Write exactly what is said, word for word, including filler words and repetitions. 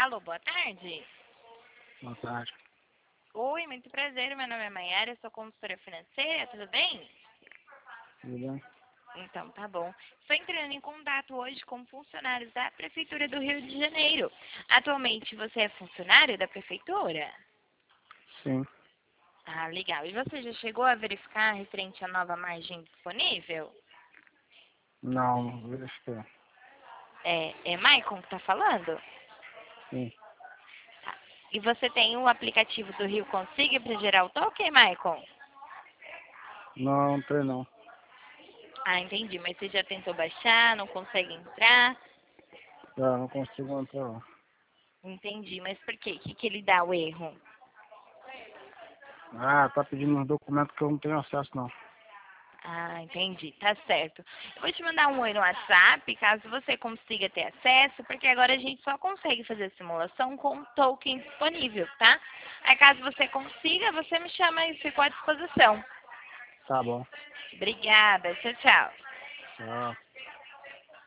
Alô, boa tarde. Boa tarde. Oi, muito prazer. Meu nome é Maiara, eu sou consultora financeira, tudo bem? Tudo bem? Então, tá bom. Estou entrando em contato hoje com funcionários da Prefeitura do Rio de Janeiro. Atualmente, você é funcionário da Prefeitura? Sim. Ah, legal. E você já chegou a verificar referente à nova margem disponível? Não, não verifiquei. É, é Maicon que está falando? Sim. Tá. E você tem o aplicativo do Rio Consiga para gerar o token, Maicon? Não, não tem não. Ah, entendi. Mas você já tentou baixar, não consegue entrar? Já não consigo entrar lá. Entendi. Mas por quê? O que, que ele dá o erro? Ah, tá pedindo uns documentos que eu não tenho acesso não. Ah, entendi. Tá certo. Eu vou te mandar um oi no WhatsApp, caso você consiga ter acesso, porque agora a gente só consegue fazer a simulação com o token disponível, tá? Aí caso você consiga, você me chama e fico à disposição. Tá bom. Obrigada. Tchau, tchau. Tchau.